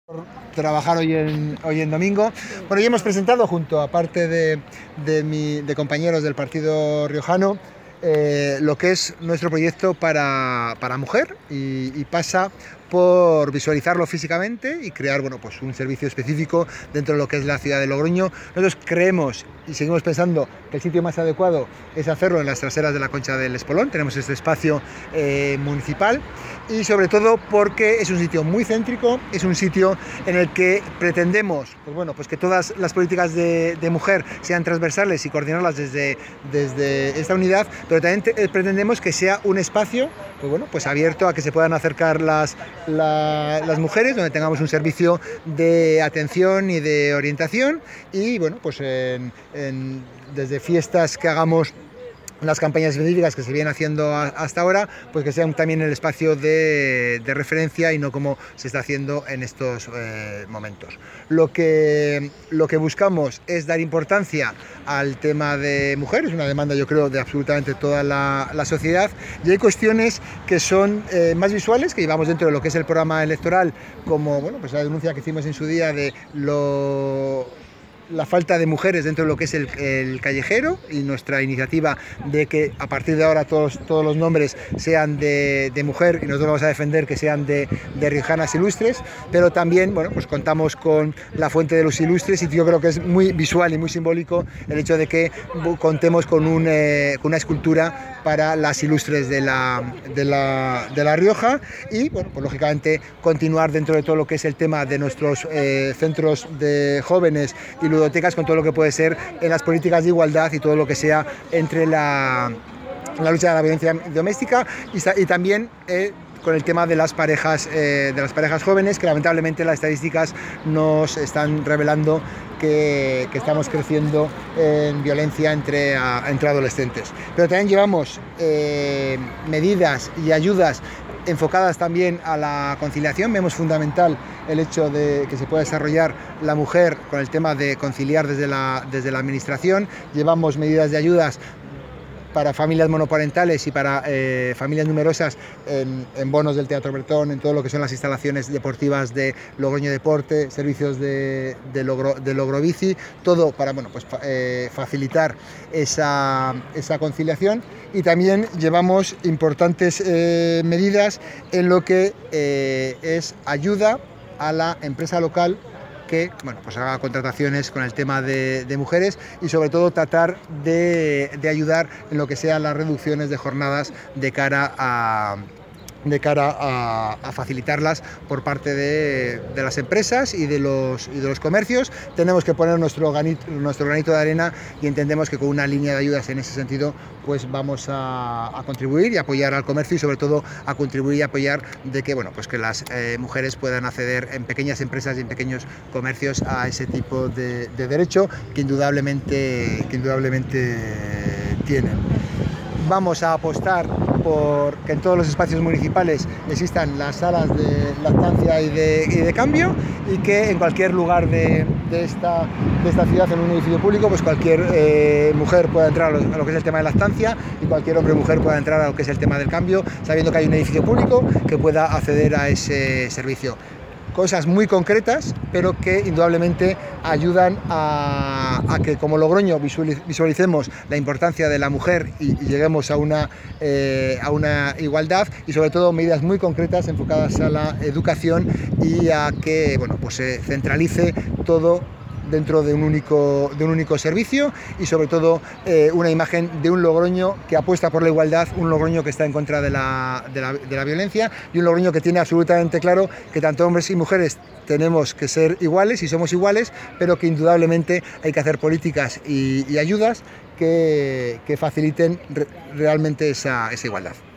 Trabajar hoy en domingo. Bueno, ya hemos presentado junto, aparte de compañeros del partido riojano, lo que es nuestro proyecto para mujer y pasa por visualizarlo físicamente y crear, bueno, pues un servicio específico dentro de lo que es la ciudad de Logroño. Nosotros creemos y seguimos pensando que el sitio más adecuado es hacerlo en las traseras de la Concha del Espolón. Tenemos este espacio municipal y sobre todo porque es un sitio muy céntrico, es un sitio en el que pretendemos, pues bueno, pues que todas las políticas de mujer sean transversales y coordinarlas desde esta unidad, pero también pretendemos que sea un espacio, pues bueno, pues abierto a que se puedan acercar las mujeres, donde tengamos un servicio de atención y de orientación y bueno, pues desde fiestas que hagamos, las campañas específicas que se vienen haciendo hasta ahora, pues que sean también el espacio de referencia y no como se está haciendo en estos momentos. Lo que buscamos es dar importancia al tema de mujeres, una demanda yo creo de absolutamente toda la sociedad, y hay cuestiones que son más visuales, que llevamos dentro de lo que es el programa electoral, como bueno, pues la denuncia que hicimos en su día de la falta de mujeres dentro de lo que es el callejero, y nuestra iniciativa de que a partir de ahora todos los nombres sean de mujer, y nosotros vamos a defender que sean de riojanas ilustres, pero también bueno, pues contamos con la Fuente de los Ilustres, y yo creo que es muy visual y muy simbólico el hecho de que contemos con una escultura para las ilustres de la Rioja, y bueno, pues lógicamente continuar dentro de todo lo que es el tema de nuestros centros de jóvenes y ludotecas, con todo lo que puede ser en las políticas de igualdad y todo lo que sea entre la lucha de la violencia doméstica y también con el tema de las parejas jóvenes, que lamentablemente las estadísticas nos están revelando que estamos creciendo en violencia entre adolescentes. Pero también llevamos medidas y ayudas enfocadas también a la conciliación. Vemos fundamental el hecho de que se pueda desarrollar la mujer con el tema de conciliar desde la administración. Llevamos medidas de ayudas para familias monoparentales y para familias numerosas en bonos del Teatro Bretón, en todo lo que son las instalaciones deportivas de Logroño Deporte, servicios de Logrobici, todo para bueno, pues, facilitar esa conciliación. Y también llevamos importantes medidas en lo que es ayuda a la empresa local que bueno, pues haga contrataciones con el tema de mujeres, y sobre todo tratar de ayudar en lo que sean las reducciones de jornadas de cara a facilitarlas por parte de las empresas y de los comercios. Tenemos que poner nuestro granito de arena, y entendemos que con una línea de ayudas en ese sentido pues vamos a contribuir y apoyar al comercio, y sobre todo a contribuir y apoyar de que bueno, pues que las mujeres puedan acceder en pequeñas empresas y en pequeños comercios a ese tipo de derecho que indudablemente tienen. Vamos a apostar por que en todos los espacios municipales existan las salas de lactancia y de cambio, y que en cualquier lugar de esta ciudad, en un edificio público, pues cualquier mujer pueda entrar a lo que es el tema de lactancia, y cualquier hombre o mujer pueda entrar a lo que es el tema del cambio, sabiendo que hay un edificio público que pueda acceder a ese servicio. Cosas muy concretas, pero que indudablemente ayudan a que como Logroño visualicemos la importancia de la mujer y lleguemos a una igualdad, y sobre todo medidas muy concretas enfocadas a la educación y a que bueno, pues se centralice todo dentro de un único servicio, y sobre todo una imagen de un Logroño que apuesta por la igualdad, un Logroño que está en contra de la violencia, y un Logroño que tiene absolutamente claro que tanto hombres y mujeres tenemos que ser iguales y somos iguales, pero que indudablemente hay que hacer políticas y ayudas que faciliten realmente esa igualdad.